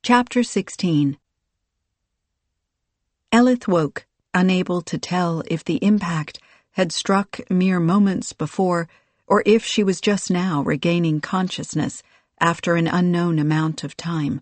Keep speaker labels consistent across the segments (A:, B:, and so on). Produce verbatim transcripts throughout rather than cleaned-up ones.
A: Chapter sixteen. Elith woke, unable to tell if the impact had struck mere moments before or if she was just now regaining consciousness after an unknown amount of time.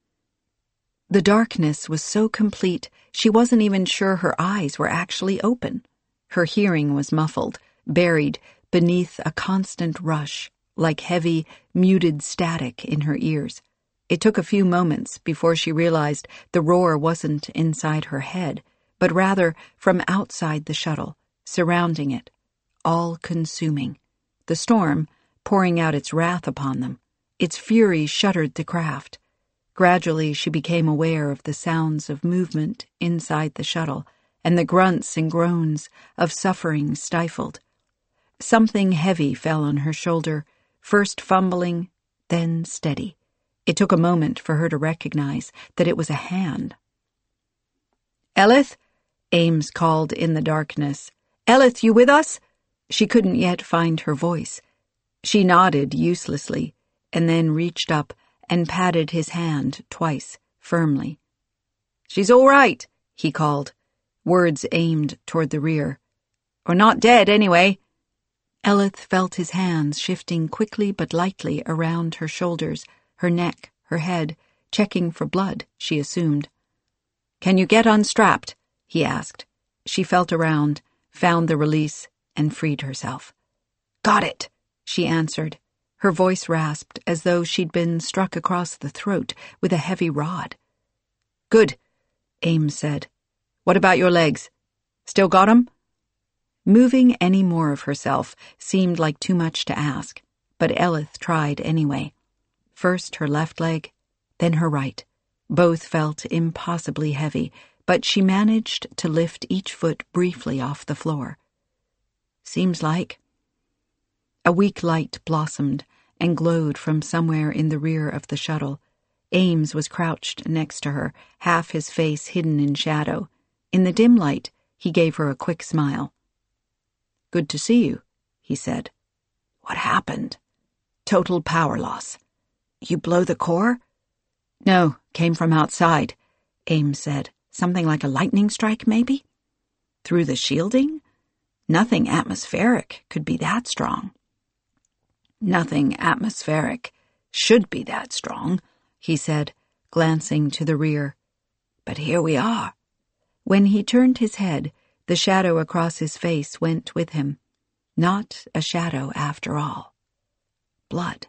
A: The darkness was so complete she wasn't even sure her eyes were actually open. Her hearing was muffled, buried beneath a constant rush, like heavy, muted static in her ears. It took a few moments before she realized the roar wasn't inside her head, but rather from outside the shuttle, surrounding it, all-consuming. The storm, pouring out its wrath upon them. Its fury shuddered the craft. Gradually she became aware of the sounds of movement inside the shuttle, and the grunts and groans of suffering stifled. Something heavy fell on her shoulder, first fumbling, then steady. It took a moment for her to recognize that it was a hand. "Elith?" Ames called in the darkness. "Elith, you with us?" She couldn't yet find her voice. She nodded uselessly, and then reached up and patted his hand twice, firmly. "She's all right," he called, words aimed toward the rear. "Or not dead, anyway." Elith felt his hands shifting quickly but lightly around her shoulders, her neck, her head, checking for blood, she assumed. "Can you get unstrapped?" he asked. She felt around, found the release, and freed herself. "Got it," she answered. Her voice rasped as though she'd been struck across the throat with a heavy rod. "Good," Ames said. "What about your legs? Still got 'em?" Moving any more of herself seemed like too much to ask, but Elith tried anyway. First her left leg, then her right. Both felt impossibly heavy, but she managed to lift each foot briefly off the floor. "Seems like..." A weak light blossomed and glowed from somewhere in the rear of the shuttle. Ames was crouched next to her, half his face hidden in shadow. In the dim light, he gave her a quick smile. "Good to see you," he said. "What happened?" "Total power loss." "You blow the core?" "No, came from outside," Ames said. "Something like a lightning strike, maybe?" "Through the shielding? Nothing atmospheric could be that strong." "Nothing atmospheric should be that strong," he said, glancing to the rear. "But here we are." When he turned his head, the shadow across his face went with him. Not a shadow after all. Blood.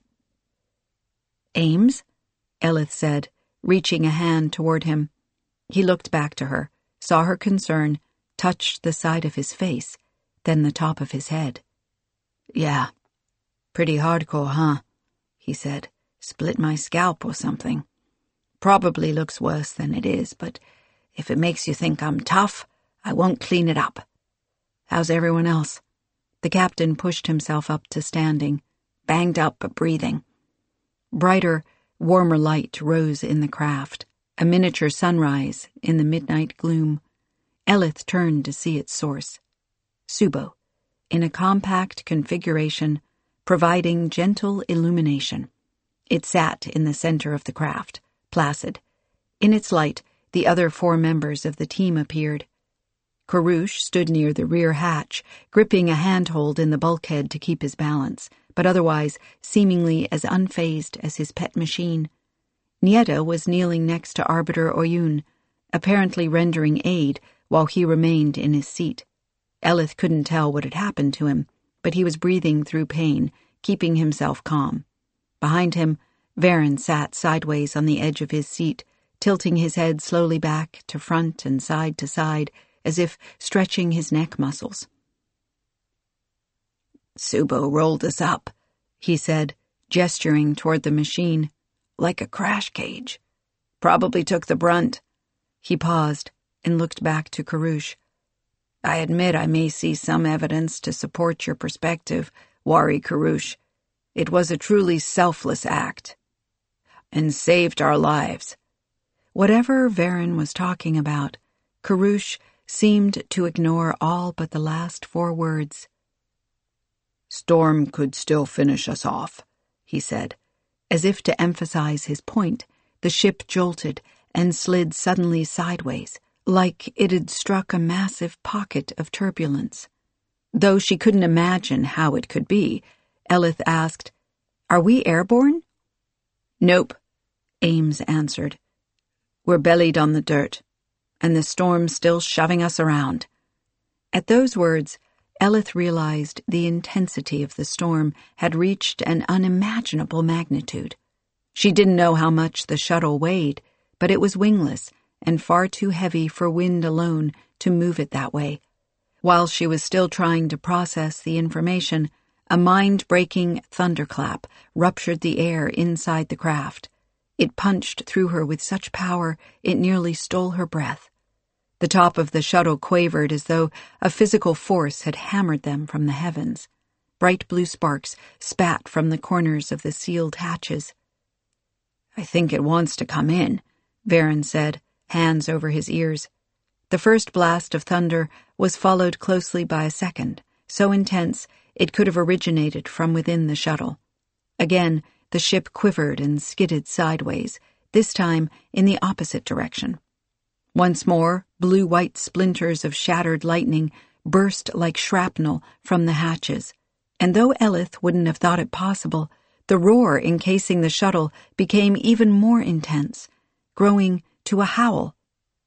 A: "Ames?" Elith said, reaching a hand toward him. He looked back to her, saw her concern, touched the side of his face, then the top of his head. "Yeah. Pretty hardcore, huh?" he said. "Split my scalp or something. Probably looks worse than it is, but if it makes you think I'm tough, I won't clean it up. How's everyone else?" The captain pushed himself up to standing, banged up but breathing. Brighter, warmer light rose in the craft, a miniature sunrise in the midnight gloom. Elith turned to see its source. Subo, in a compact configuration, providing gentle illumination. It sat in the center of the craft, placid. In its light, the other four members of the team appeared. Karush stood near the rear hatch, gripping a handhold in the bulkhead to keep his balance, but otherwise seemingly as unfazed as his pet machine. Nieta was kneeling next to Arbiter Oyun, apparently rendering aid while he remained in his seat. Elith couldn't tell what had happened to him, but he was breathing through pain, keeping himself calm. Behind him, Varen sat sideways on the edge of his seat, tilting his head slowly back to front and side to side, as if stretching his neck muscles. "Subo rolled us up," he said, gesturing toward the machine, "like a crash cage. Probably took the brunt." He paused and looked back to Karush. "I admit I may see some evidence to support your perspective, Wari Karush. It was a truly selfless act. And saved our lives." Whatever Varen was talking about, Karush seemed to ignore all but the last four words. "Storm could still finish us off," he said. As if to emphasize his point, the ship jolted and slid suddenly sideways, like it had struck a massive pocket of turbulence. Though she couldn't imagine how it could be, Eleth asked, "Are we airborne?" "Nope," Ames answered. "We're bellied on the dirt, and the storm's still shoving us around." At those words, Eleth realized the intensity of the storm had reached an unimaginable magnitude. She didn't know how much the shuttle weighed, but it was wingless and far too heavy for wind alone to move it that way. While she was still trying to process the information, a mind-breaking thunderclap ruptured the air inside the craft. It punched through her with such power it nearly stole her breath. The top of the shuttle quavered as though a physical force had hammered them from the heavens. Bright blue sparks spat from the corners of the sealed hatches. "I think it wants to come in," Varen said, hands over his ears. The first blast of thunder was followed closely by a second, so intense it could have originated from within the shuttle. Again, the ship quivered and skidded sideways, this time in the opposite direction. Once more, blue-white splinters of shattered lightning burst like shrapnel from the hatches, and though Eleth wouldn't have thought it possible, the roar encasing the shuttle became even more intense, growing to a howl.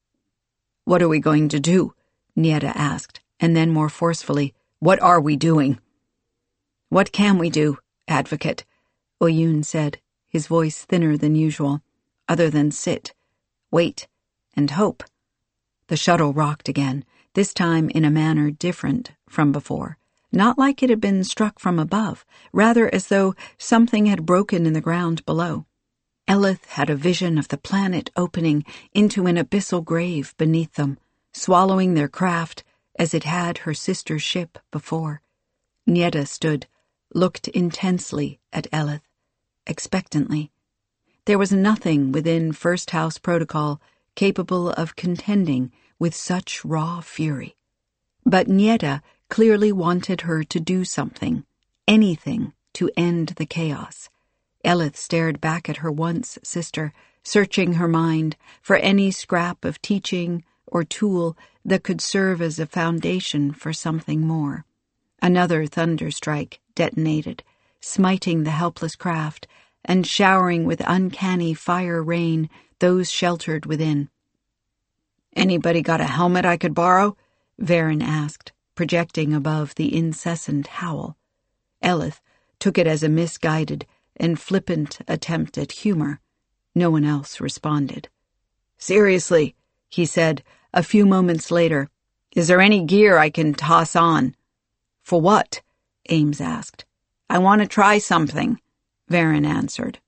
A: "What are we going to do?" Nieta asked, and then more forcefully, "What are we doing?" "What can we do, Advocate?" Oyun said, his voice thinner than usual, "other than sit, wait, and hope." The shuttle rocked again, this time in a manner different from before, not like it had been struck from above, rather as though something had broken in the ground below. Eleth had a vision of the planet opening into an abyssal grave beneath them, swallowing their craft as it had her sister ship before. Nieta stood, looked intensely at Eleth, expectantly. There was nothing within First House protocol capable of contending with such raw fury. But Nieta clearly wanted her to do something, anything to end the chaos. Eleth stared back at her once sister, searching her mind for any scrap of teaching or tool that could serve as a foundation for something more. Another thunderstrike detonated, smiting the helpless craft and showering with uncanny fire rain those sheltered within. "Anybody got a helmet I could borrow?" Varen asked, projecting above the incessant howl. Eleth took it as a misguided and flippant attempt at humor. No one else responded. "Seriously," he said a few moments later, "is there any gear I can toss on?" "For what?" Ames asked. "I want to try something," Varen answered.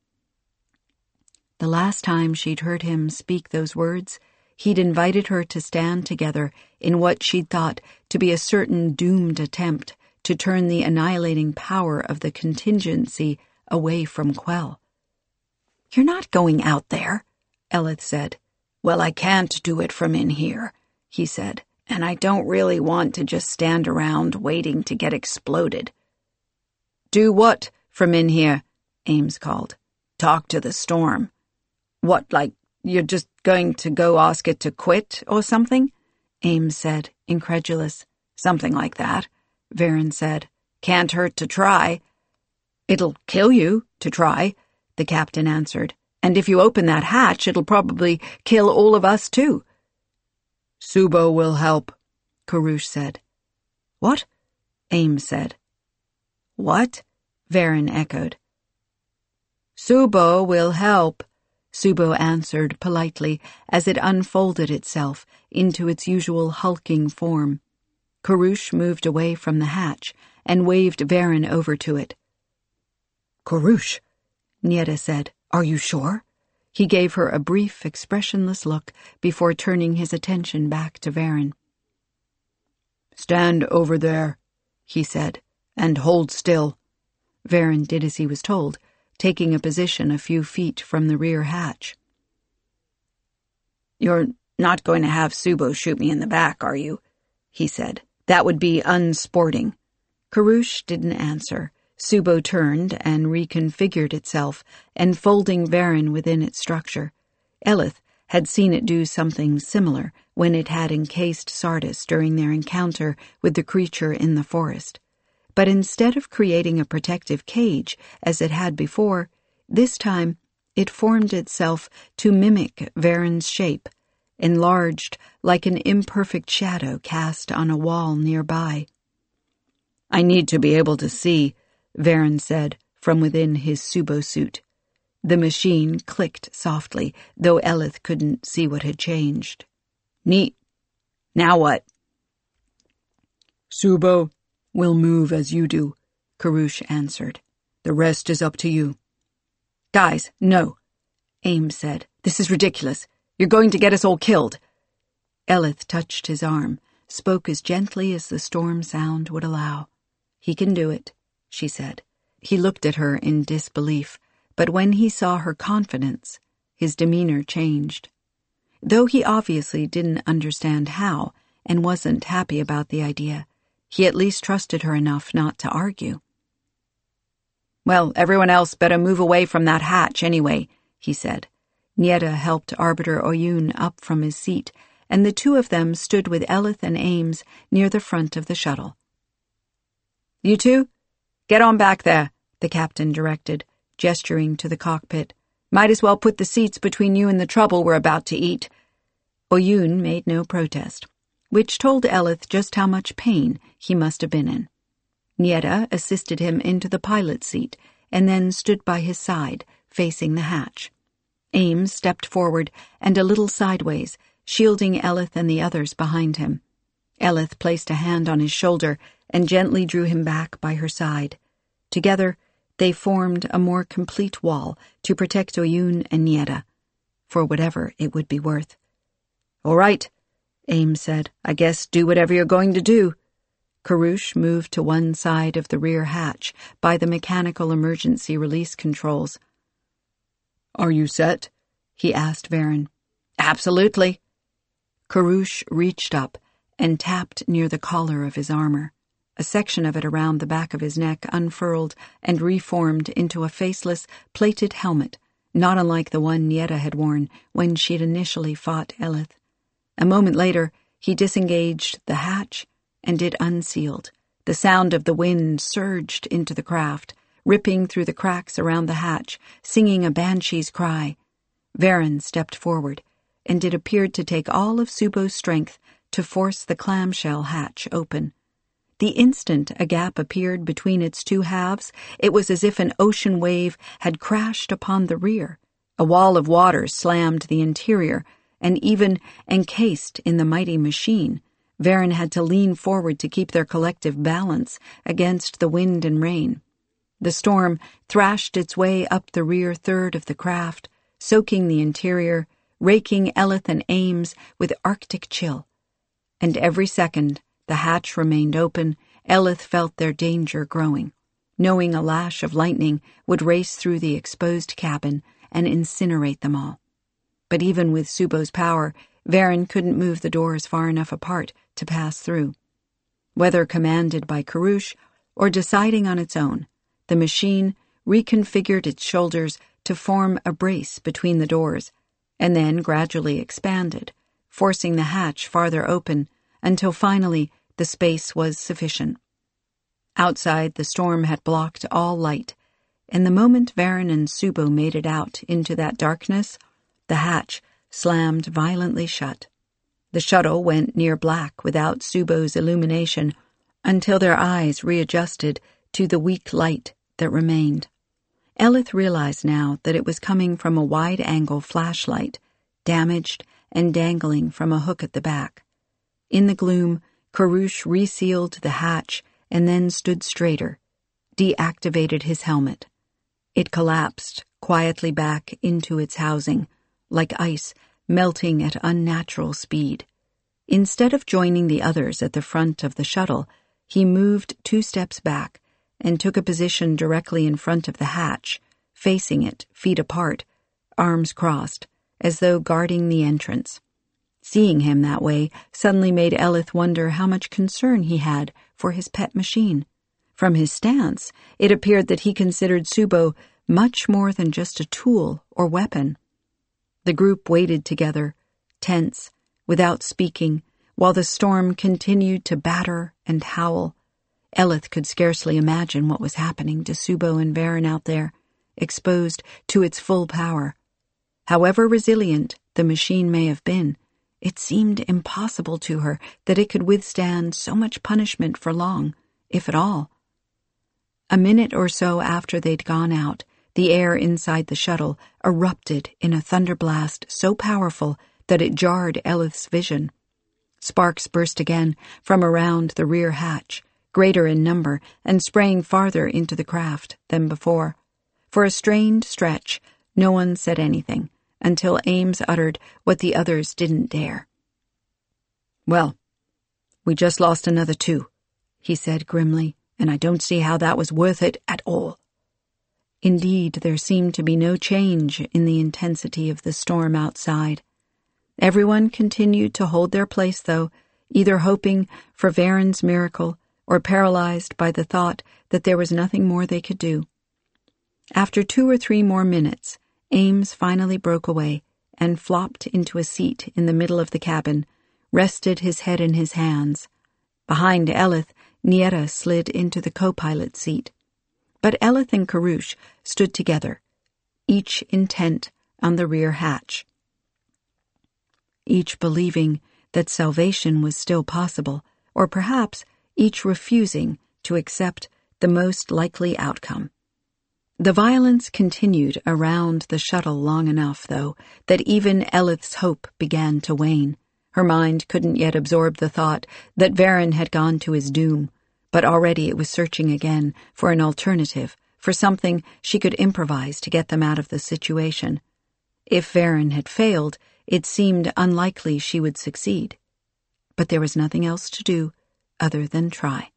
A: The last time she'd heard him speak those words, he'd invited her to stand together in what she'd thought to be a certain doomed attempt to turn the annihilating power of the contingency away from Quell. "You're not going out there," Eleth said. "Well, I can't do it from in here," he said, "and I don't really want to just stand around waiting to get exploded." "Do what from in here?" Ames called. "Talk to the storm." "What, like you're just going to go ask it to quit or something?" Ames said, incredulous. "Something like that," Varen said. "Can't hurt to try." "It'll kill you to try," the captain answered. "And if you open that hatch, it'll probably kill all of us too." "Subo will help," Karush said. "What?" Ames said. "What?" Varen echoed. "Subo will help," Subo answered politely as it unfolded itself into its usual hulking form. Karush moved away from the hatch and waved Varen over to it. "Karush," Nieta said, "are you sure?" He gave her a brief, expressionless look before turning his attention back to Varen. "Stand over there," he said, "and hold still." Varen did as he was told, taking a position a few feet from the rear hatch. "You're not going to have Subo shoot me in the back, are you?" he said. "That would be unsporting." Karush didn't answer. Subo turned and reconfigured itself, enfolding Varen within its structure, Eleth had seen it do something similar when it had encased Sardis during their encounter with the creature in the forest. But instead of creating a protective cage, as it had before, this time it formed itself to mimic Varen's shape, enlarged like an imperfect shadow cast on a wall nearby. "I need to be able to see," Varen said from within his Subo suit. The machine clicked softly, though Eleth couldn't see what had changed. "Neat. Now what?" "Subo will move as you do," Karush answered. "The rest is up to you." "Guys, no," Ames said. "This is ridiculous. You're going to get us all killed." Eleth touched his arm, spoke as gently as the storm sound would allow. "He can do it," she said. He looked at her in disbelief, but when he saw her confidence, his demeanor changed. Though he obviously didn't understand how and wasn't happy about the idea, he at least trusted her enough not to argue. "Well, everyone else better move away from that hatch anyway," he said. Nieta helped Arbiter Oyun up from his seat, and the two of them stood with Eleth and Ames near the front of the shuttle. "You two, get on back there," the captain directed, gesturing to the cockpit. "Might as well put the seats between you and the trouble we're about to eat." Oyun made no protest, which told Eleth just how much pain he must have been in. Nieta assisted him into the pilot's seat and then stood by his side, facing the hatch. Ames stepped forward and a little sideways, shielding Eleth and the others behind him. Eleth placed a hand on his shoulder and gently drew him back by her side. Together, they formed a more complete wall to protect Oyun and Nieta, for whatever it would be worth. "All right," Ames said. "I guess do whatever you're going to do." Karush moved to one side of the rear hatch by the mechanical emergency release controls. "Are you set?" he asked Varen. "Absolutely." Karush reached up and tapped near the collar of his armor. A section of it around the back of his neck unfurled and reformed into a faceless, plated helmet, not unlike the one Nieta had worn when she'd initially fought Eleth. A moment later, he disengaged the hatch, and it unsealed. The sound of the wind surged into the craft, ripping through the cracks around the hatch, singing a banshee's cry. Varen stepped forward, and it appeared to take all of Subo's strength to force the clamshell hatch open. The instant a gap appeared between its two halves, it was as if an ocean wave had crashed upon the rear. A wall of water slammed the interior, and even encased in the mighty machine, Varen had to lean forward to keep their collective balance against the wind and rain. The storm thrashed its way up the rear third of the craft, soaking the interior, raking Eleth and Ames with Arctic chill. And every second the hatch remained open, Eleth felt their danger growing, knowing a lash of lightning would race through the exposed cabin and incinerate them all. But even with Subo's power, Varen couldn't move the doors far enough apart to pass through. Whether commanded by Karush or deciding on its own, the machine reconfigured its shoulders to form a brace between the doors, and then gradually expanded, forcing the hatch farther open until finally the space was sufficient. Outside, the storm had blocked all light, and the moment Varen and Subo made it out into that darkness, the hatch slammed violently shut. The shuttle went near black without Subo's illumination until their eyes readjusted to the weak light that remained. Eleth realized now that it was coming from a wide-angle flashlight, damaged and dangling from a hook at the back. In the gloom, Karush resealed the hatch and then stood straighter, deactivated his helmet. It collapsed quietly back into its housing, like ice melting at unnatural speed. Instead of joining the others at the front of the shuttle, he moved two steps back and took a position directly in front of the hatch, facing it, feet apart, arms crossed, as though guarding the entrance. Seeing him that way suddenly made Eleth wonder how much concern he had for his pet machine. From his stance, it appeared that he considered Subo much more than just a tool or weapon. The group waited together, tense, without speaking, while the storm continued to batter and howl. Eleth could scarcely imagine what was happening to Subo and Varen out there, exposed to its full power. However resilient the machine may have been, it seemed impossible to her that it could withstand so much punishment for long, if at all. A minute or so after they'd gone out, the air inside the shuttle erupted in a thunderblast so powerful that it jarred Eleth's vision. Sparks burst again from around the rear hatch, greater in number and spraying farther into the craft than before. For a strained stretch, no one said anything, until Ames uttered what the others didn't dare. "Well, we just lost another two," he said grimly, "and I don't see how that was worth it at all." Indeed, there seemed to be no change in the intensity of the storm outside. Everyone continued to hold their place, though, either hoping for Varen's miracle or paralyzed by the thought that there was nothing more they could do. After two or three more minutes, Ames finally broke away and flopped into a seat in the middle of the cabin, rested his head in his hands. Behind Eleth, Nieta slid into the co-pilot seat. But Eleth and Karush stood together, each intent on the rear hatch. Each believing that salvation was still possible, or perhaps each refusing to accept the most likely outcome. The violence continued around the shuttle long enough, though, that even Eleth's hope began to wane. Her mind couldn't yet absorb the thought that Varen had gone to his doom, but already it was searching again for an alternative, for something she could improvise to get them out of the situation. If Varen had failed, it seemed unlikely she would succeed. But there was nothing else to do other than try.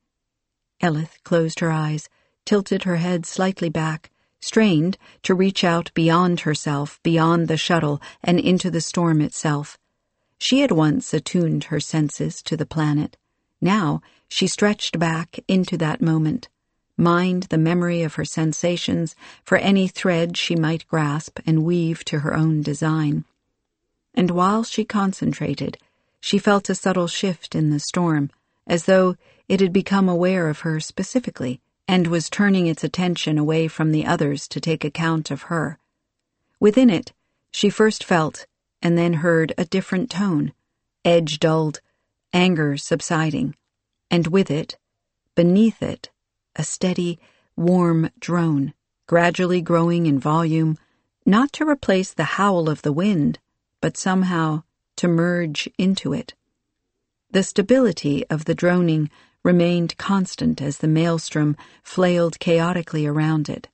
A: Eleth closed her eyes, tilted her head slightly back, strained to reach out beyond herself, beyond the shuttle, and into the storm itself. She had once attuned her senses to the planet. Now she stretched back into that moment, mined the memory of her sensations for any thread she might grasp and weave to her own design. And while she concentrated, she felt a subtle shift in the storm, as though it had become aware of her specifically, and was turning its attention away from the others to take account of her. Within it, she first felt and then heard a different tone, edge dulled, anger subsiding, and with it, beneath it, a steady, warm drone, gradually growing in volume, not to replace the howl of the wind, but somehow to merge into it. The stability of the droning remained constant as the maelstrom flailed chaotically around it.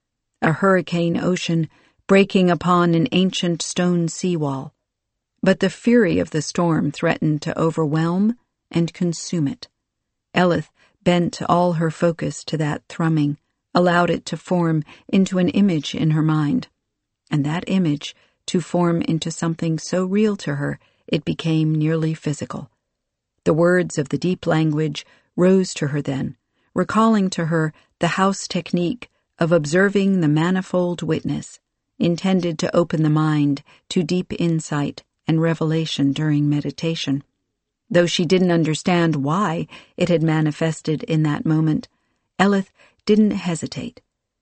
A: A hurricane ocean breaking upon an ancient stone seawall. But the fury of the storm threatened to overwhelm and consume it. Eleth bent all her focus to that thrumming, allowed it to form into an image in her mind, and that image to form into something so real to her it became nearly physical. The words of the deep language rose to her then, recalling to her the house technique of observing the manifold witness, intended to open the mind to deep insight and revelation during meditation. Though she didn't understand why it had manifested in that moment, Eleth didn't hesitate.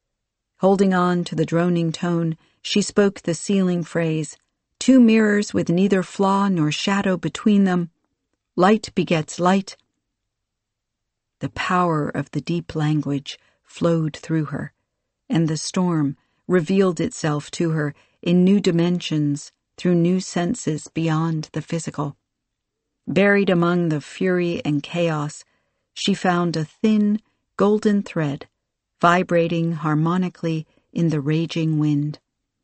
A: Holding on to the droning tone, she spoke the sealing phrase, "Two mirrors with neither flaw nor shadow between them. Light begets light." The power of the deep language flowed through her, and the storm revealed itself to her in new dimensions through new senses beyond the physical. Buried among the fury and chaos, she found a thin, golden thread vibrating harmonically in the raging wind.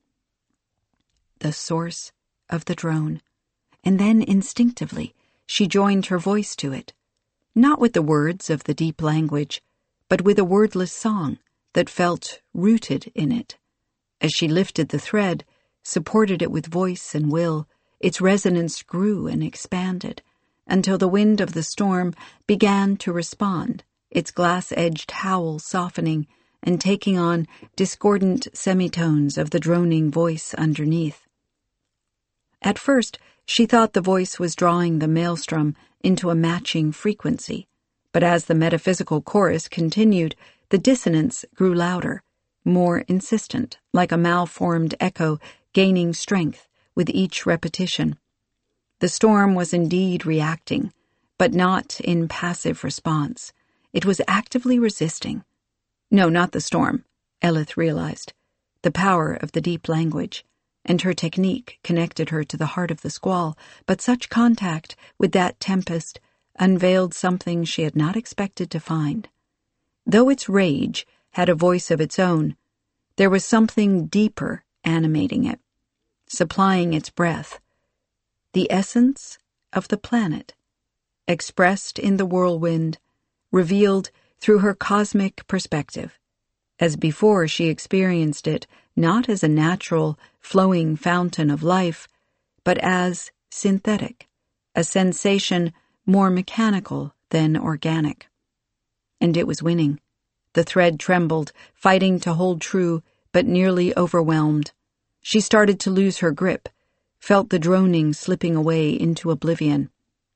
A: The source of the drone, and then instinctively she joined her voice to it, not with the words of the deep language, but with a wordless song that felt rooted in it. As she lifted the thread, supported it with voice and will, its resonance grew and expanded, until the wind of the storm began to respond, its glass-edged howl softening and taking on discordant semitones of the droning voice underneath. At first, she thought the voice was drawing the maelstrom into a matching frequency, but as the metaphysical chorus continued, the dissonance grew louder, more insistent, like a malformed echo gaining strength with each repetition. The storm was indeed reacting, but not in passive response. It was actively resisting. No, not the storm, Elith realized. The power of the deep language, and her technique connected her to the heart of the squall, but such contact with that tempest unveiled something she had not expected to find. Though its rage had a voice of its own, there was something deeper animating it, supplying its breath, the essence of the planet, expressed in the whirlwind, revealed through her cosmic perspective. As before, she experienced it not as a natural, flowing fountain of life, but as synthetic, a sensation more mechanical than organic. And it was winning. The thread trembled, fighting to hold true, but nearly overwhelmed. She started to lose her grip, felt the droning slipping away into oblivion.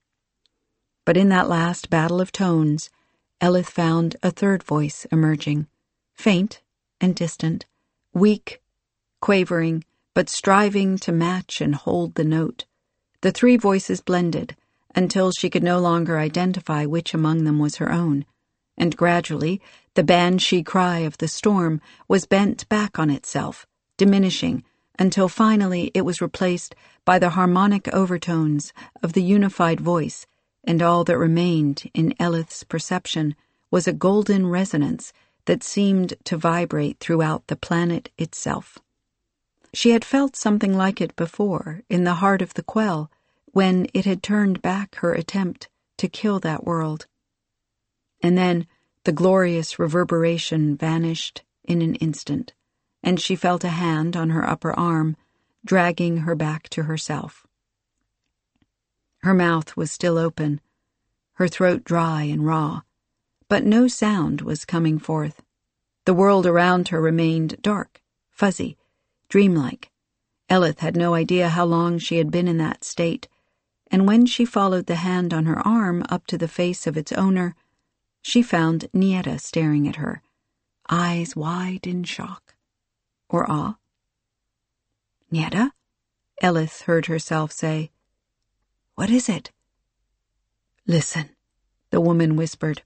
A: But in that last battle of tones, Elith found a third voice emerging, faint and distant, weak, quavering, but striving to match and hold the note. The three voices blended until she could no longer identify which among them was her own, and gradually the banshee cry of the storm was bent back on itself, diminishing, until finally it was replaced by the harmonic overtones of the unified voice, and all that remained in Elith's perception was a golden resonance that seemed to vibrate throughout the planet itself. She had felt something like it before in the heart of the quell, when it had turned back her attempt to kill that world. And then the glorious reverberation vanished in an instant, and she felt a hand on her upper arm, dragging her back to herself. Her mouth was still open, her throat dry and raw, but no sound was coming forth. The world around her remained dark, fuzzy, dreamlike. Elith had no idea how long she had been in that state, and when she followed the hand on her arm up to the face of its owner, she found Nieta staring at her, eyes wide in shock. Or awe. "Nieta?" Elith heard herself say. "What is it?" "Listen," the woman whispered.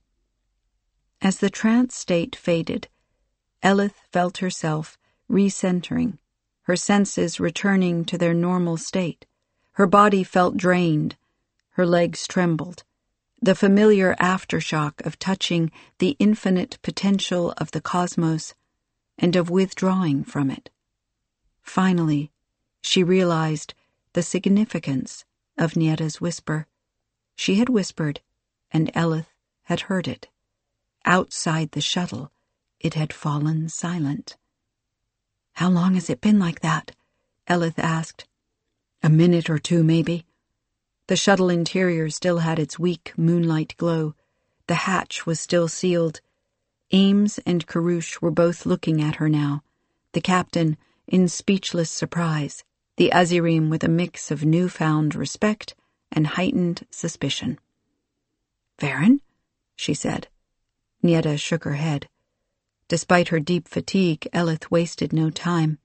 A: As the trance state faded, Elith felt herself recentering, her senses returning to their normal state. Her body felt drained, her legs trembled, the familiar aftershock of touching the infinite potential of the cosmos and of withdrawing from it. Finally, she realized the significance of Nieta's whisper. She had whispered, and Elith had heard it. Outside the shuttle, it had fallen silent. "How long has it been like that?" Elith asked. "A minute or two, maybe." The shuttle interior still had its weak moonlight glow. The hatch was still sealed. Ames and Karush were both looking at her now, the captain in speechless surprise, the Azirim with a mix of newfound respect and heightened suspicion. "Varen?" she said. Nieta shook her head. Despite her deep fatigue, Elith wasted no time.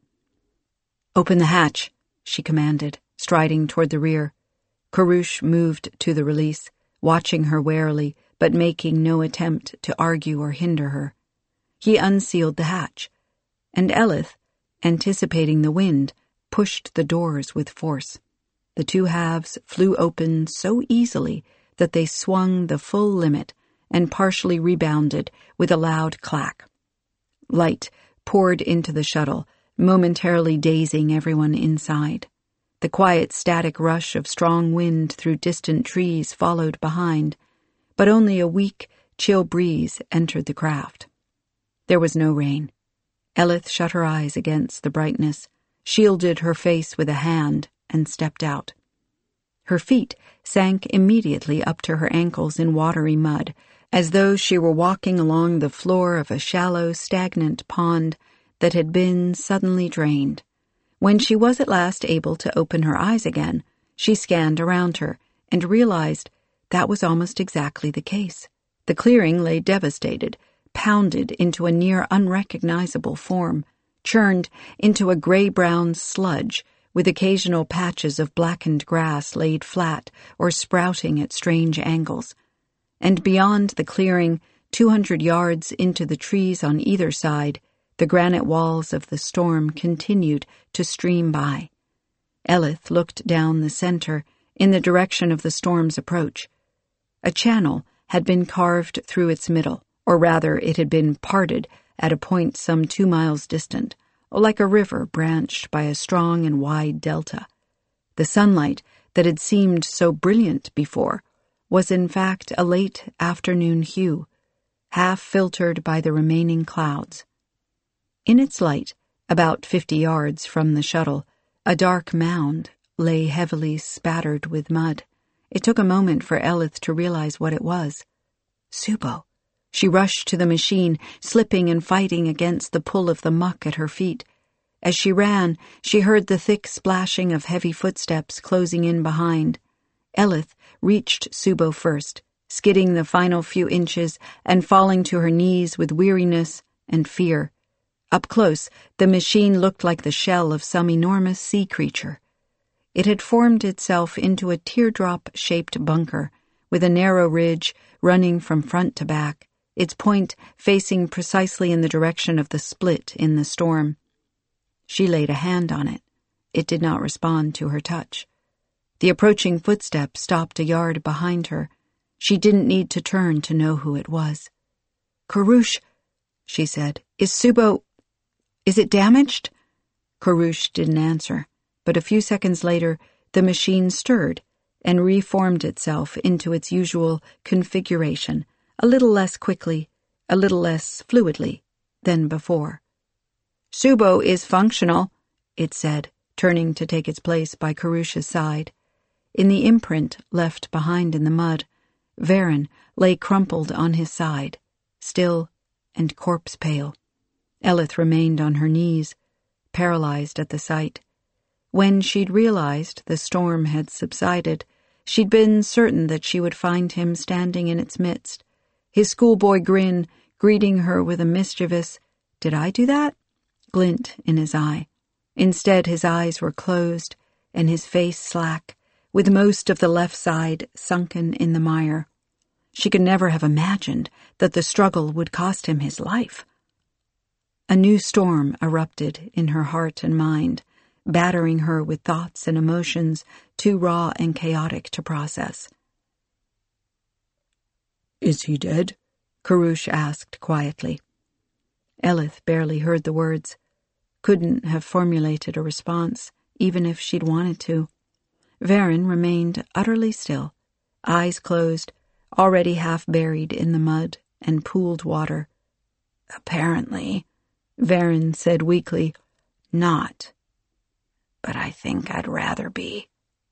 A: "Open the hatch," she commanded, striding toward the rear. Karush moved to the release, watching her warily, but making no attempt to argue or hinder her. He unsealed the hatch, and Elith, anticipating the wind, pushed the doors with force. The two halves flew open so easily that they swung the full limit and partially rebounded with a loud clack. Light poured into the shuttle, momentarily dazing everyone inside. The quiet static rush of strong wind through distant trees followed behind, but only a weak, chill breeze entered the craft. There was no rain. Elith shut her eyes against the brightness, shielded her face with a hand, and stepped out. Her feet sank immediately up to her ankles in watery mud, as though she were walking along the floor of a shallow, stagnant pond that had been suddenly drained. When she was at last able to open her eyes again, she scanned around her and realized that was almost exactly the case. The clearing lay devastated, pounded into a near unrecognizable form, churned into a gray-brown sludge with occasional patches of blackened grass laid flat or sprouting at strange angles. And beyond the clearing, two hundred yards into the trees on either side, the granite walls of the storm continued to stream by. Eleth looked down the center in the direction of the storm's approach. A channel had been carved through its middle, or rather it had been parted at a point some two miles distant, like a river branched by a strong and wide delta. The sunlight that had seemed so brilliant before was in fact a late afternoon hue, half filtered by the remaining clouds. In its light, about fifty yards from the shuttle, a dark mound lay heavily spattered with mud. It took a moment for Eleth to realize what it was. Subo. She rushed to the machine, slipping and fighting against the pull of the muck at her feet. As she ran, she heard the thick splashing of heavy footsteps closing in behind. Eleth reached Subo first, skidding the final few inches and falling to her knees with weariness and fear. Up close, the machine looked like the shell of some enormous sea creature. It had formed itself into a teardrop-shaped bunker, with a narrow ridge running from front to back, its point facing precisely in the direction of the split in the storm. She laid a hand on it. It did not respond to her touch. The approaching footstep stopped a yard behind her. She didn't need to turn to know who it was. "Karush," she said, "is Subo... is it damaged?" Karush didn't answer, but a few seconds later the machine stirred and reformed itself into its usual configuration, a little less quickly, a little less fluidly than before. "Subo is functional," it said, turning to take its place by Karush's side. In the imprint left behind in the mud, Varen lay crumpled on his side, still and corpse-pale. Eleth remained on her knees, paralyzed at the sight. When she'd realized the storm had subsided, she'd been certain that she would find him standing in its midst, his schoolboy grin greeting her with a mischievous, "Did I do that?" glint in his eye. Instead, his eyes were closed and his face slack, with most of the left side sunken in the mire. She could never have imagined that the struggle would cost him his life. A new storm erupted in her heart and mind, battering her with thoughts and emotions too raw and chaotic to process. "Is he dead?" Karush asked quietly. Eleth barely heard the words, couldn't have formulated a response, even if she'd wanted to. Varen remained utterly still, eyes closed, already half buried in the mud and pooled water. "Apparently," Varen said weakly, "not. But I think I'd rather be."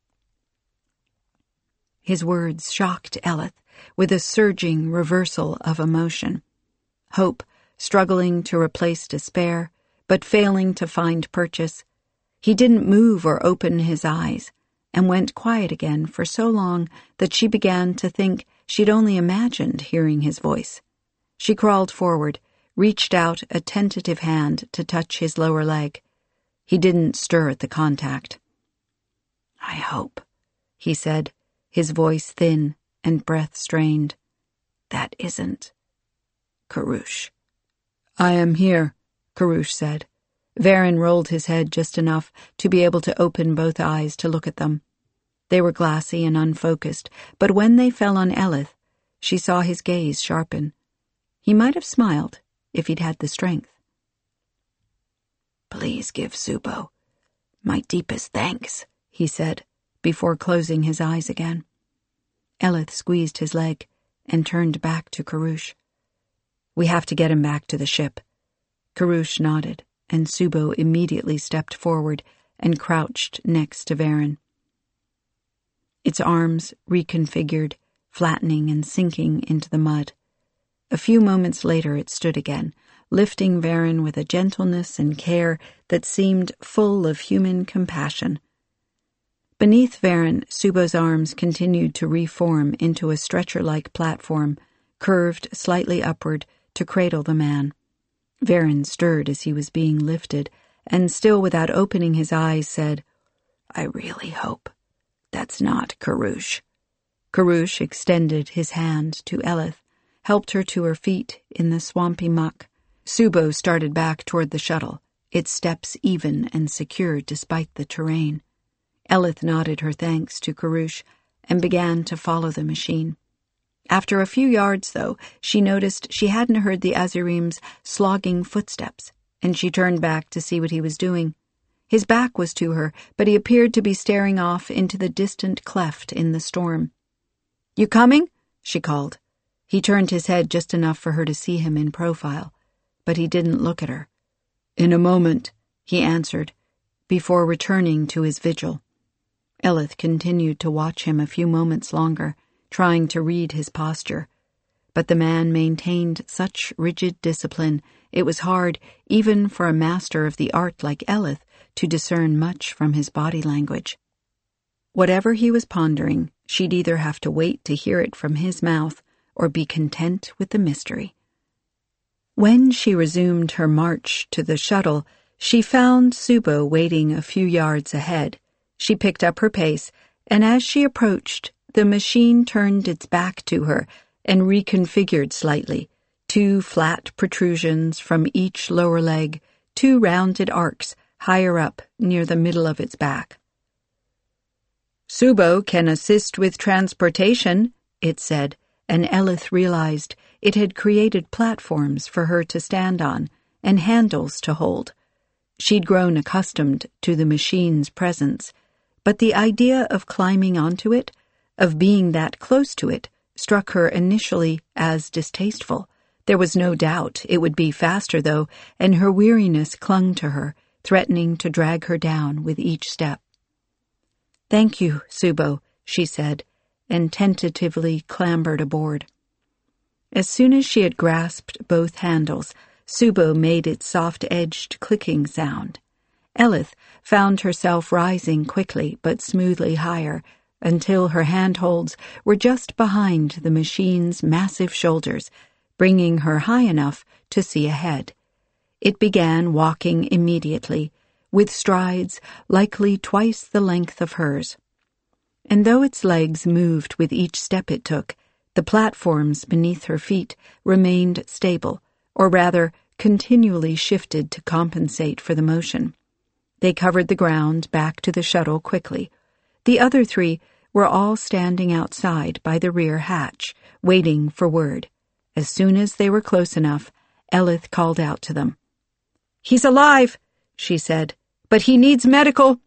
A: His words shocked Eleth with a surging reversal of emotion. Hope, struggling to replace despair, but failing to find purchase. He didn't move or open his eyes, and went quiet again for so long that she began to think she'd only imagined hearing his voice. She crawled forward, reached out a tentative hand to touch his lower leg. He didn't stir at the contact. "I hope," he said, his voice thin and breath strained, "that isn't Karush." "I am here," Karush said. Varen rolled his head just enough to be able to open both eyes to look at them. They were glassy and unfocused, but when they fell on Eleth, she saw his gaze sharpen. He might have smiled if he'd had the strength. "Please give Subo my deepest thanks," he said, before closing his eyes again. Eleth squeezed his leg and turned back to Karush. "We have to get him back to the ship." Karush nodded, and Subo immediately stepped forward and crouched next to Varen. Its arms reconfigured, flattening and sinking into the mud. A few moments later it stood again, lifting Varen with a gentleness and care that seemed full of human compassion. Beneath Varen, Subo's arms continued to reform into a stretcher-like platform, curved slightly upward to cradle the man. Varen stirred as he was being lifted, and still without opening his eyes said, "I really hope that's not Karush." Karush extended his hand to Eleth, helped her to her feet in the swampy muck. Subo started back toward the shuttle, its steps even and secure despite the terrain. Eleth nodded her thanks to Karush and began to follow the machine. After a few yards, though, she noticed she hadn't heard the Azirim's slogging footsteps, and she turned back to see what he was doing. His back was to her, but he appeared to be staring off into the distant cleft in the storm. "You coming?" she called. He turned his head just enough for her to see him in profile, but he didn't look at her. "In a moment," he answered, before returning to his vigil. Eleth continued to watch him a few moments longer, trying to read his posture. But the man maintained such rigid discipline, it was hard, even for a master of the art like Eleth, to discern much from his body language. Whatever he was pondering, she'd either have to wait to hear it from his mouth or be content with the mystery. When she resumed her march to the shuttle, she found Subo waiting a few yards ahead. She picked up her pace, and as she approached, the machine turned its back to her and reconfigured slightly, two flat protrusions from each lower leg, two rounded arcs higher up near the middle of its back. "Subo can assist with transportation," it said, and Eleth realized it had created platforms for her to stand on and handles to hold. She'd grown accustomed to the machine's presence, but the idea of climbing onto it, of being that close to it, struck her initially as distasteful. There was no doubt it would be faster, though, and her weariness clung to her, threatening to drag her down with each step. "Thank you, Subo," she said, and tentatively clambered aboard. As soon as she had grasped both handles, Subo made its soft-edged clicking sound. Eleth found herself rising quickly but smoothly higher until her handholds were just behind the machine's massive shoulders, bringing her high enough to see ahead. It began walking immediately, with strides likely twice the length of hers. And though its legs moved with each step it took, the platforms beneath her feet remained stable, or rather continually shifted to compensate for the motion. They covered the ground back to the shuttle quickly. The other three were all standing outside by the rear hatch, waiting for word. As soon as they were close enough, Eleth called out to them. "He's alive," she said, "but he needs medical."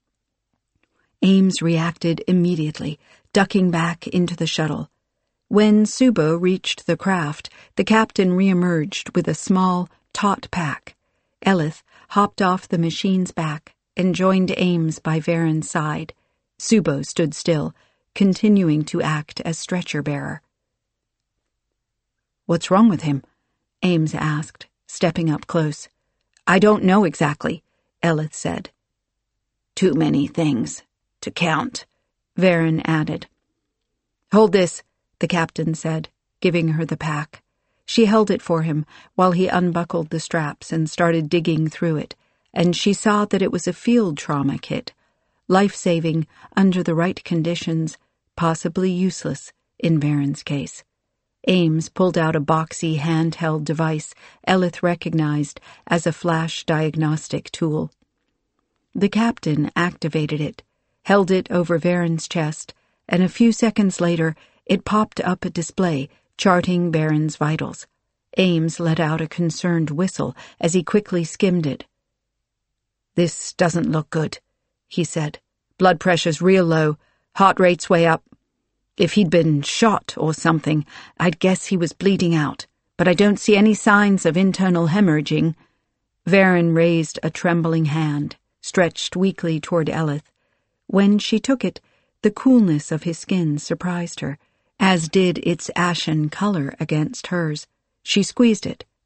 A: Ames reacted immediately, ducking back into the shuttle. When Subo reached the craft, the captain reemerged with a small, taut pack. Eleth hopped off the machine's back and joined Ames by Varen's side. Subo stood still, continuing to act as stretcher-bearer. "What's wrong with him?" Ames asked, stepping up close. "I don't know exactly," Eleth said. "Too many things to count," Varen added. "Hold this," the captain said, giving her the pack. She held it for him while he unbuckled the straps and started digging through it, and she saw that it was a field trauma kit, life-saving under the right conditions, possibly useless in Varen's case. Ames pulled out a boxy handheld device Eleth recognized as a flash diagnostic tool. The captain activated it, held it over Varen's chest, and a few seconds later it popped up a display charting Varen's vitals. Ames let out a concerned whistle as he quickly skimmed it. "This doesn't look good," he said. "Blood pressure's real low, heart rate's way up. If he'd been shot or something, I'd guess he was bleeding out, but I don't see any signs of internal hemorrhaging." Varen raised a trembling hand, stretched weakly toward Eleth. When she took it, the coolness of his skin surprised her, as did its ashen color against hers. She squeezed it,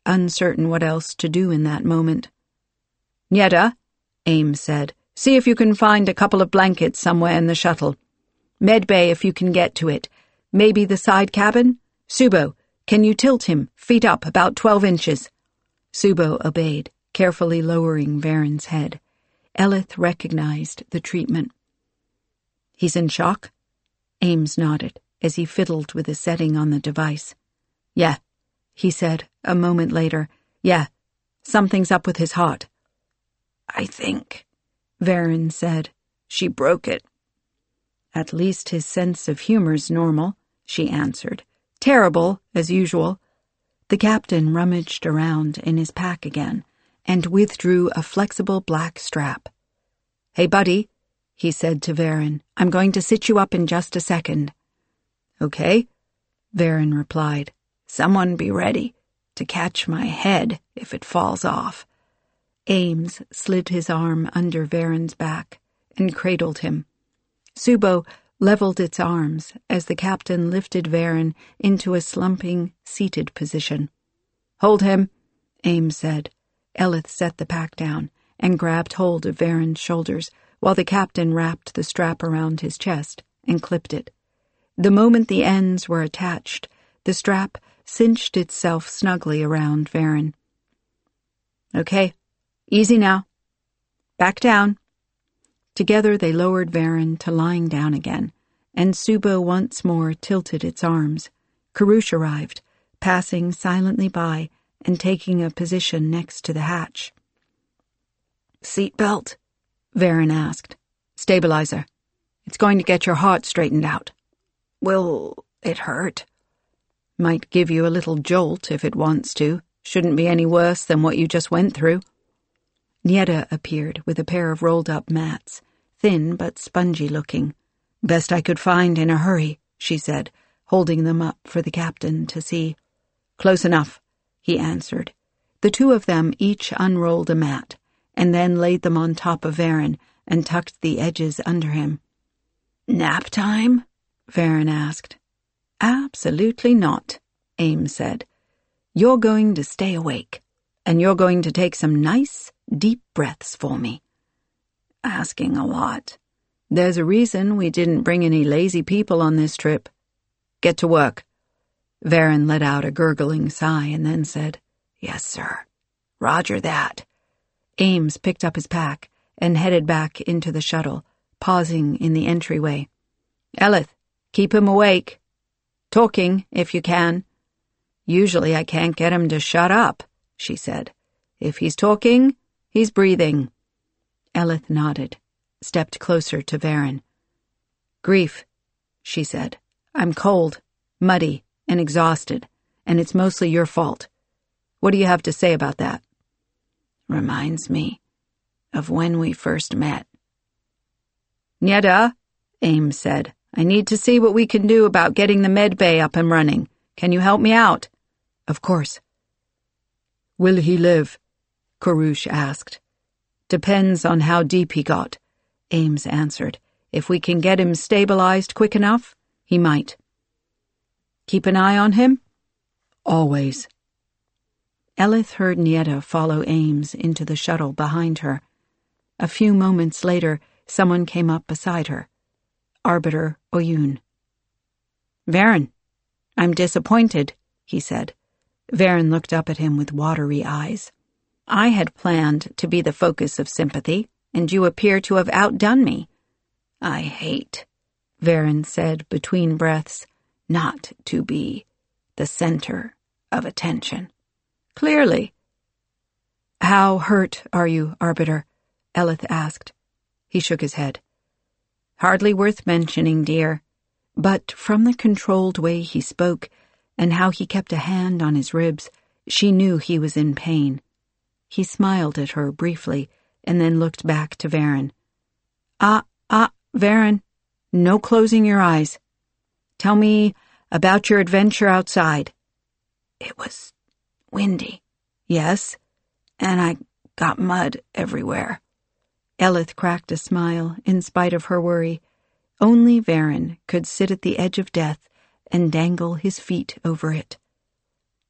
A: uncertain what else to do in that moment. "Nyeda," Ames said, "see if you can find a couple of blankets somewhere in the shuttle. Medbay if you can get to it. Maybe the side cabin? Subo, can you tilt him, feet up, about twelve inches?" Subo obeyed, carefully lowering Varen's head. Eleth recognized the treatment. "He's in shock?" Ames nodded as he fiddled with the setting on the device. "Yeah," he said a moment later. "Yeah, something's up with his heart." "I think," Varen said, "she broke it." "At least his sense of humor's normal," she answered. "Terrible, as usual." The captain rummaged around in his pack again and withdrew a flexible black strap. "Hey, buddy," he said to Varen, "I'm going to sit you up in just a second." "Okay," Varen replied. "Someone be ready to catch my head if it falls off." Ames slid his arm under Varen's back and cradled him. Subo leveled its arms as the captain lifted Varen into a slumping, seated position. "Hold him," Ames said. Eleth set the pack down and grabbed hold of Varen's shoulders while the captain wrapped the strap around his chest and clipped it. The moment the ends were attached, the strap cinched itself snugly around Varen. "Okay, easy now. Back down." Together they lowered Varen to lying down again, and Subo once more tilted its arms. Karush arrived, passing silently by and taking a position next to the hatch. "Seat belt?" Varen asked. "Stabilizer. It's going to get your heart straightened out." "Will it hurt?" "Might give you a little jolt if it wants to. Shouldn't be any worse than what you just went through." Nyeda appeared with a pair of rolled-up mats, thin but spongy-looking. "Best I could find in a hurry," she said, holding them up for the captain to see. "Close enough," he answered. The two of them each unrolled a mat, and then laid them on top of Varen and tucked the edges under him. "Nap time?" Varen asked. "Absolutely not," Ames said. "You're going to stay awake, and you're going to take some nice, deep breaths for me." "Asking a lot." "There's a reason we didn't bring any lazy people on this trip. Get to work." Varen let out a gurgling sigh and then said, "Yes, sir. Roger that." Ames picked up his pack and headed back into the shuttle, pausing in the entryway. "Eleth, keep him awake. Talking, if you can." "Usually I can't get him to shut up," she said. "If he's talking, he's breathing." Eleth nodded, stepped closer to Varen. "Grief," she said. "I'm cold, muddy, and exhausted, and it's mostly your fault. What do you have to say about that?" "Reminds me of when we first met." "Nyeda," Ames said, "I need to see what we can do about getting the med bay up and running. Can you help me out?" "Of course." "Will he live?" Karush asked. "Depends on how deep he got," Ames answered. "If we can get him stabilized quick enough, he might." "Keep an eye on him?" "Always." Eleth heard Nyeda follow Ames into the shuttle behind her. A few moments later, someone came up beside her. Arbiter Oyun. "Varen, I'm disappointed," he said. Varen looked up at him with watery eyes. "I had planned to be the focus of sympathy, and you appear to have outdone me." "I hate," Varen said between breaths, "not to be the center of attention." "Clearly." "How hurt are you, Arbiter?" Eleth asked. He shook his head. "Hardly worth mentioning, dear." But from the controlled way he spoke and how he kept a hand on his ribs, she knew he was in pain. He smiled at her briefly and then looked back to Varen. Ah, ah, Varen, no closing your eyes. Tell me about your adventure outside." "It was windy." "Yes?" "And I got mud everywhere." Eleth cracked a smile in spite of her worry. Only Varen could sit at the edge of death and dangle his feet over it.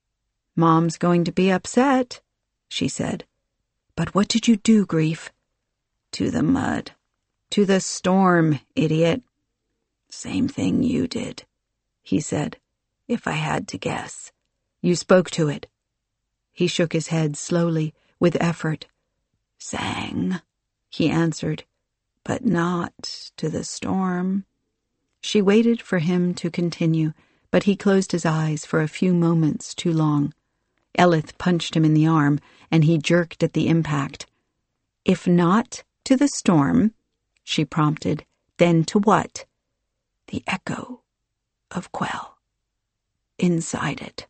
A: Mom's going to be upset, she said. But what did you do, Grief? To the mud. To the storm, idiot. Same thing you did, he said, if I had to guess. You spoke to it. He shook his head slowly, with effort. Sang, he answered, but not to the storm. She waited for him to continue, but he closed his eyes for a few moments too long. Eleth punched him in the arm, and he jerked at the impact. If not to the storm, she prompted, then to what? The echo of Quell. Inside it.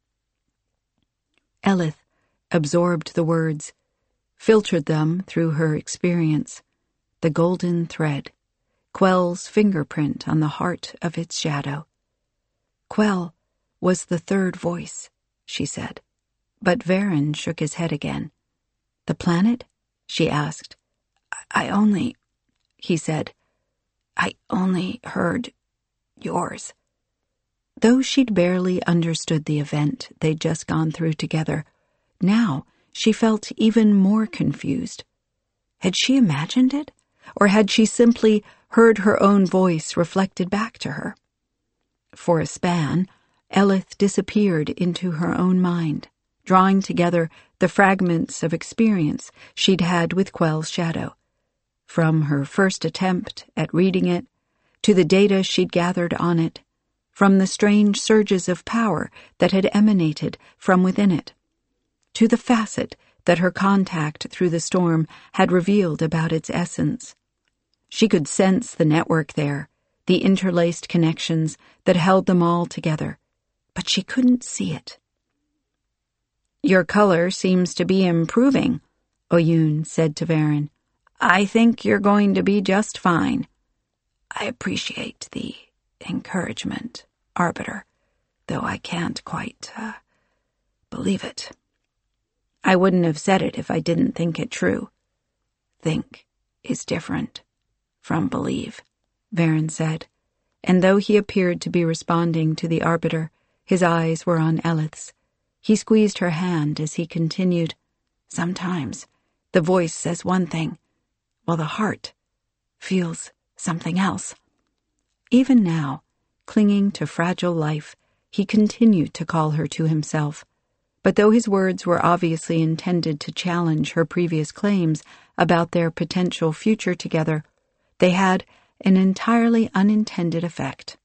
A: Eleth absorbed the words, filtered them through her experience. The golden thread, Quell's fingerprint on the heart of its shadow. Quell was the third voice, she said. But Varen shook his head again. The planet? She asked. I only, he said, I only heard yours. Though she'd barely understood the event they'd just gone through together, now she felt even more confused. Had she imagined it, or had she simply heard her own voice reflected back to her? For a span, Eleth disappeared into her own mind, drawing together the fragments of experience she'd had with Quell's shadow, from her first attempt at reading it, to the data she'd gathered on it, from the strange surges of power that had emanated from within it, to the facet that her contact through the storm had revealed about its essence. She could sense the network there, the interlaced connections that held them all together, but she couldn't see it. Your color seems to be improving, Oyun said to Varen. I think you're going to be just fine. I appreciate the encouragement, Arbiter, though I can't quite, uh, believe it. I wouldn't have said it if I didn't think it true. Think is different from believe, Varen said, and though he appeared to be responding to the Arbiter, his eyes were on Eleth's. He squeezed her hand as he continued. Sometimes the voice says one thing, while the heart feels something else. Even now, clinging to fragile life, he continued to call her to himself. But though his words were obviously intended to challenge her previous claims about their potential future together, they had an entirely unintended effect.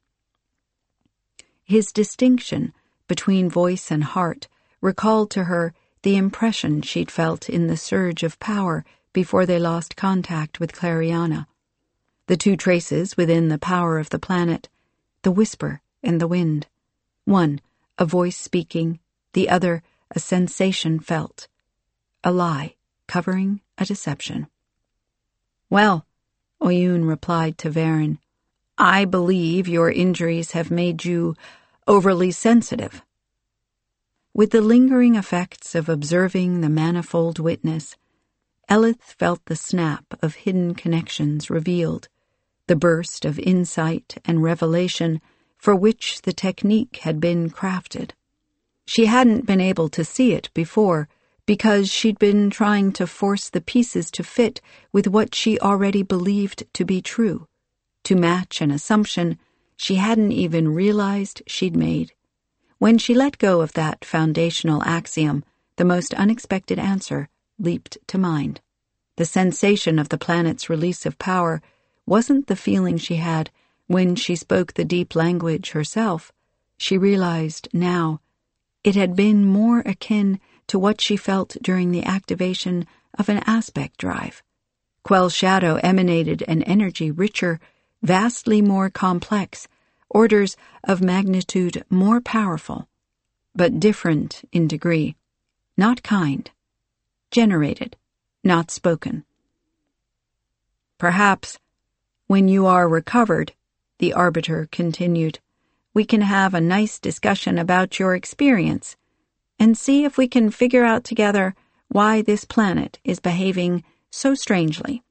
A: His distinction between voice and heart recalled to her the impression she'd felt in the surge of power before they lost contact with Clariana. The two traces within the power of the planet, the whisper and the wind. One, a voice speaking, the other, a sensation felt. A lie covering a deception. Well, Oyun replied to Varen, I believe your injuries have made you overly sensitive. With the lingering effects of observing the manifold witness, Eleth felt the snap of hidden connections revealed, the burst of insight and revelation for which the technique had been crafted. She hadn't been able to see it before because she'd been trying to force the pieces to fit with what she already believed to be true, to match an assumption she hadn't even realized she'd made. When she let go of that foundational axiom, the most unexpected answer leaped to mind. The sensation of the planet's release of power wasn't the feeling she had when she spoke the deep language herself. She realized now it had been more akin to what she felt during the activation of an aspect drive. Quell's shadow emanated an energy richer, vastly more complex, orders of magnitude more powerful, but different in degree, not kind, generated, not spoken. Perhaps, when you are recovered, the Arbiter continued, we can have a nice discussion about your experience and see if we can figure out together why this planet is behaving so strangely.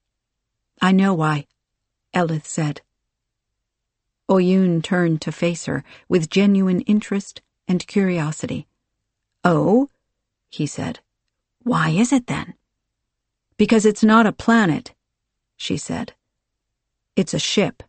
A: I know why, Eleth said. Oyun turned to face her with genuine interest and curiosity. Oh, he said. Why is it then? Because it's not a planet, she said. It's a ship.